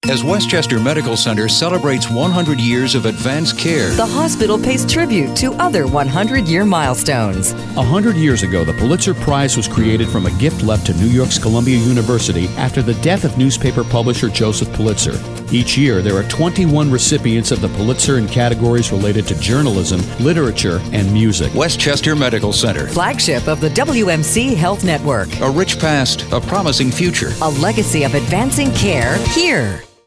As Westchester Medical Center celebrates 100 years of advanced care, the hospital pays tribute to other 100-year milestones. 100 years ago, the Pulitzer Prize was created from a gift left to New York's Columbia University after the death of newspaper publisher Joseph Pulitzer. Each year, there are 21 recipients of the Pulitzer in categories related to journalism, literature, and music. Westchester Medical Center, Flagship of the WMC Health Network. a rich past, a promising future. A legacy of advancing care here.